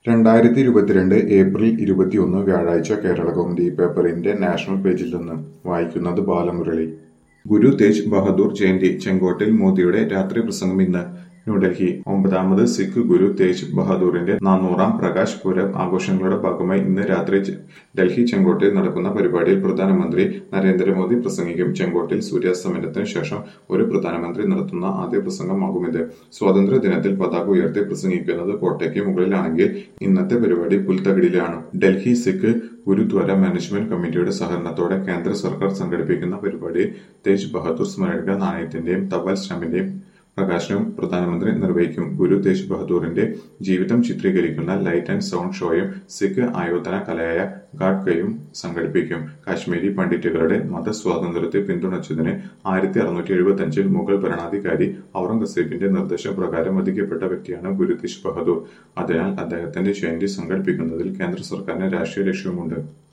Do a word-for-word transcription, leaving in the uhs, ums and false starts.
രണ്ടായിരത്തി ഇരുപത്തിരണ്ട് ഏപ്രിൽ ഇരുപത്തിയൊന്ന് വ്യാഴാഴ്ച കേരളകൗമുദി പേപ്പറിന്റെ നാഷണൽ പേജിൽ നിന്ന് വായിക്കുന്നത് ബാലമുരളി. ഗുരു തേജ് ബഹദൂർ ജയന്തി ചെങ്കോട്ടയിൽ മോദിയുടെ രാത്രി പ്രസംഗം ഇന്ന്. ന്യൂഡൽഹി. ഒമ്പതാമത് സിഖ് ഗുരു തേജ് ബഹദൂറിന്റെ നാനൂറാം പ്രകാശ് പുരബ് ആഘോഷങ്ങളുടെ ഭാഗമായി ഇന്ന് രാത്രി ഡൽഹി ചെങ്കോട്ടയിൽ നടക്കുന്ന പരിപാടിയിൽ പ്രധാനമന്ത്രി നരേന്ദ്രമോദി പ്രസംഗിക്കും. ചെങ്കോട്ടയിൽ സൂര്യാസ്തമനത്തിന് ശേഷം ഒരു പ്രധാനമന്ത്രി നടത്തുന്ന ആദ്യ പ്രസംഗമാകുമിത്. സ്വാതന്ത്ര്യ ദിനത്തിൽ പതാക ഉയർത്തി പ്രസംഗിക്കുന്നത് കോട്ടയ്ക്ക് മുകളിലാണെങ്കിൽ ഇന്നത്തെ പരിപാടി പുൽത്തകിടിയിലാണ്. ഡൽഹി സിഖ് ഗുരുദ്വാര മാനേജ്മെന്റ് കമ്മിറ്റിയുടെ സഹകരണത്തോടെ കേന്ദ്ര സർക്കാർ സംഘടിപ്പിക്കുന്ന പരിപാടിയിൽ തേജ് ബഹദൂർ സ്മാരക നാണയത്തിന്റെയും തപാൽ സ്റ്റാമ്പിന്റെയും പ്രകാശനവും പ്രധാനമന്ത്രി നിർവഹിക്കും. ഗുരു തേജ് ബഹദൂറിന്റെ ജീവിതം ചിത്രീകരിക്കുന്ന ലൈറ്റ് ആൻഡ് സൗണ്ട് ഷോയും സിഖ് ആയോധന കലയായ ഗാഡ്കയും സംഘടിപ്പിക്കും. കാശ്മീരി പണ്ഡിറ്റുകളുടെ മതസ്വാതന്ത്ര്യത്തെ പിന്തുണച്ചതിന് ആയിരത്തി അറുന്നൂറ്റി എഴുപത്തി അഞ്ചിൽ മുഗൾ ഭരണാധികാരി ഔറംഗസേബിന്റെ നിർദ്ദേശപ്രകാരം വധിക്കപ്പെട്ട വ്യക്തിയാണ് ഗുരു തേജ് ബഹദൂർ. അതിനാൽ അദ്ദേഹത്തിന്റെ ജയന്തി സംഘടിപ്പിക്കുന്നതിൽ കേന്ദ്ര സർക്കാരിന് രാഷ്ട്രീയ ലക്ഷ്യവുമുണ്ട്.